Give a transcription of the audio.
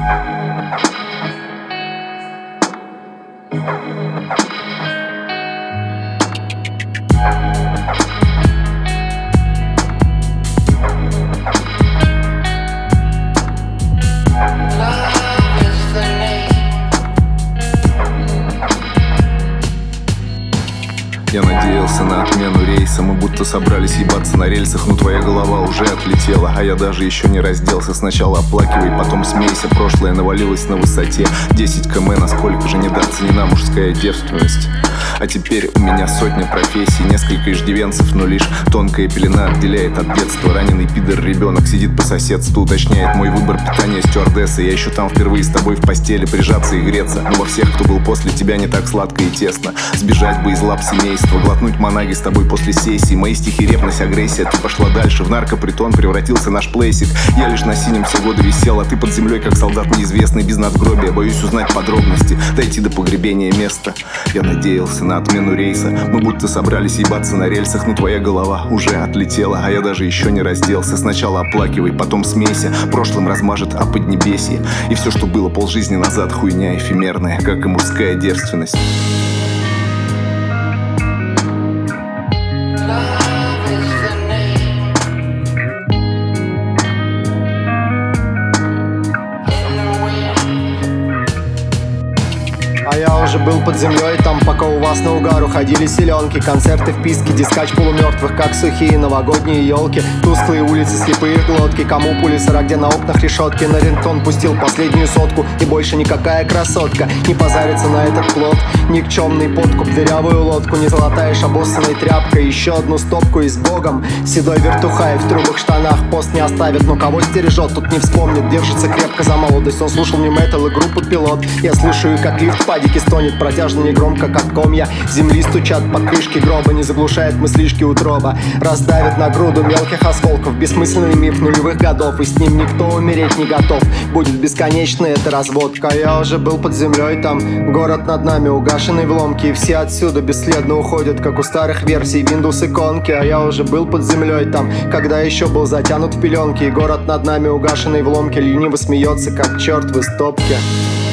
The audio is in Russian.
Я надеялся на отмену рейса. Мы будто собрались ебаться на рельсах, но твоя голова уже отлетела. А я даже еще не разделся. Сначала оплакивай, потом смейся. Прошлое навалилось на высоте 10 км, насколько же недооценена мужская девственность. А теперь у меня сотня профессий, несколько иждивенцев, но лишь тонкая пелена отделяет от детства. Раненый пидор-ребенок сидит по соседству, уточняет мой выбор питания стюардессы. Я еще там впервые с тобой в постели прижаться и греться. Но во всех, кто был после тебя, не так сладко и тесно. Сбежать бы из лап семейства, глотнуть манаги с тобой после сессии. Мои стихи, ревность, агрессия, ты пошла дальше. В наркопритон превратился наш плейсик. Я лишь на синем все годы висел, а ты под землей, как солдат неизвестный, без надгробия. Боюсь узнать подробности, дойти до погребения места. Я надеялся на отмену рейса. Мы будто собрались ебаться на рельсах, но твоя голова уже отлетела. А я даже еще не разделся. Сначала оплакивай, потом смейся. Прошлым размажет о поднебесье. И все, что было полжизни назад, хуйня эфемерная, как и мужская девственность. А я уже был под землей там, пока у вас на угар уходили селенки. Концерты в писке, дискач полумертвых, как сухие новогодние елки. Тусклые улицы, слепые глотки. Кому пули 40, где на окнах решетки. На рингтон пустил последнюю сотку. И больше никакая красотка не позарится на этот плод. Никчемный подкуп, дырявую лодку. Не золотаешь обоссанной тряпкой. Еще одну стопку и с богом. Седой вертухай в трубах штанах. Пост не оставит, но кого стережет, тут не вспомнит. Держится крепко за молодость. Он слушал не метал и группу Пилот. Я слушаю, как лифт падики стонет протяжно, негромко, как комья земли стучат по крышке гроба. Не заглушает мыслишки утроба. Раздавит на груду мелких осколков. Бессмысленный миф нулевых годов. И с ним никто умереть не готов. Будет бесконечной эта разводка. Я уже был под землей там. Город над нами угашенный в ломке. И все отсюда бесследно уходят, как у старых версий Windows иконки. А я уже был под землей там, когда еще был затянут в пеленки. И город над нами угашенный в ломке лениво смеется, как черт в истопке.